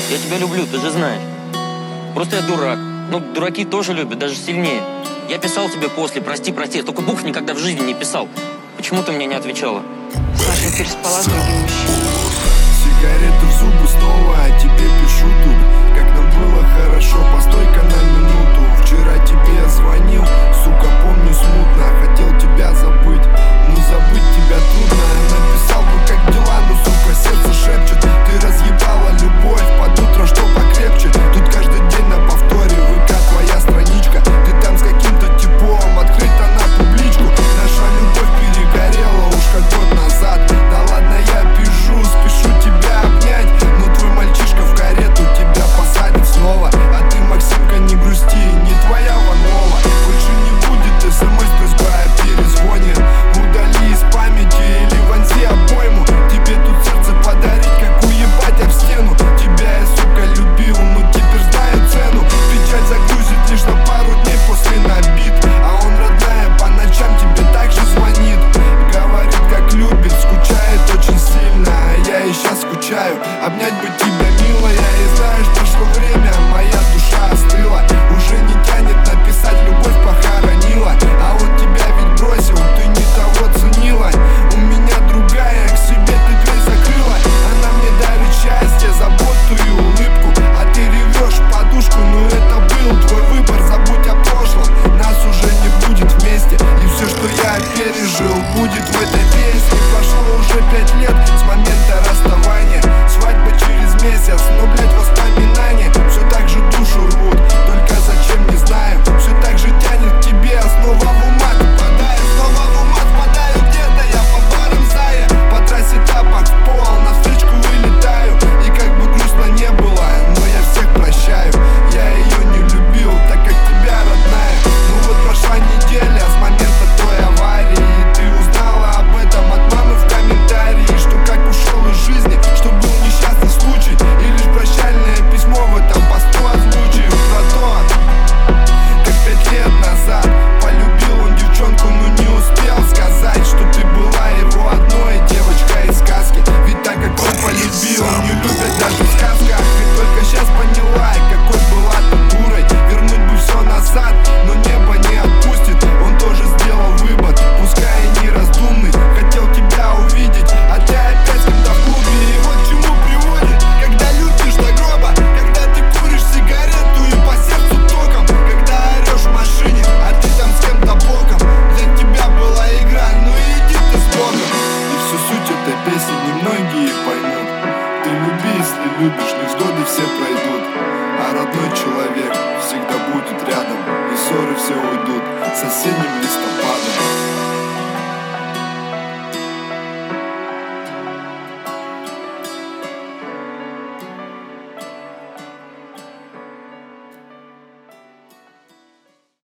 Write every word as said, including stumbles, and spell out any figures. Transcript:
Я тебя люблю, ты же знаешь. Просто я дурак. Ну, дураки тоже любят, даже сильнее. Я писал тебе после, прости, прости. Я только букв никогда в жизни не писал. Почему ты мне не отвечала? Саша, я переспала с другим мужчиной. Сигареты в зубы снова, а тебе пишу тут. Как нам было хорошо, постой-ка на минуту. Вчера тебе я звонил, сука, помню смутно. Хотел тебя забыть, но забыть тебя трудно. Написал бы, как дела, но, сука, сердце шепчет. Ты разъебала любовь под утро, что покрепче. Тут каждый день на повторе, ВК твоя страничка. Ты там с каким-то типом, открыта на публичку. Наша любовь перегорела уж как год назад. Да ладно, я пишу, спешу тебя обнять. Но твой мальчишка в карету тебя посадит снова. А ты, Максимка, не грусти, не твоя Ванова. Больше не будет смс просьба о перезвоне. Удали из памяти или вонзи обойму. Тебе тут сердце подарить, как уебать об стену. Тебя я, сука, любил, но теперь знаю цену. Печаль загрузит лишь на пару дней после набит. А он, родная, по ночам тебе также звонит. Говорит, как любит, скучает очень сильно. А я и сейчас скучаю, обнять бы тебя, милая. И знаешь, прошло время, моя душа остыла. Уже не тянет написать, любовь похоронила. А он тебя ведь бросил, ты не того ценила. У меня другая, к себе ты дверь закрыла. Она мне дарит счастье, заботу и улыбку. А ты ревешь в подушку, но это был твой выбор. Забудь о прошлом, нас уже не будет вместе. И все, что я пережил, будет в этой песне. Прошло уже пять лет с момента расставания. Свадьба через месяц, но, блять, воспоминания все так же душу рвут. Только зачем, не знаю. Все так же тянет к тебе, снова в ума попадаю. Снова в ума впадаю, где-то я по барам зая. По трассе тапок в пол, навстречку вылетаю. И как бы грустно не было, но я всех прощаю. Я ее не любил, так как тебя, родная. Ну вот прошла неделя с момента той аварии. И ты узнала об этом от мамы в комментарии. Что как ушел из жизни, что был несчастный случай. И лишь прощальное письмо в этом посту озвучив про то, как пять лет назад полюбил он девчонку, но не успел сказать, что ты была его одной девочкой из сказки. Ведь так как он полюбил, не любят даже в сказках. И только сейчас поняла, какой была ты дурой. Вернуть бы все назад, но небо не отпустит. Он тоже сделал выбор, пускай и нераздумный. Хотел тебя увидеть, а ты опять с кем-то в клубе. И вот к чему приводит, когда любишь до гроба. Когда ты куришь сигарету и по сердцу током. Когда орешь в машине, а ты там с кем-то боком. Для тебя была игра, ну и иди ты с Богом. И всю суть этой песни немногие поймут. Ты люби, если любишь, невзгоды все пройдут. А родной человек всегда будет рядом. И ссоры все уйдут с осенним листопадом.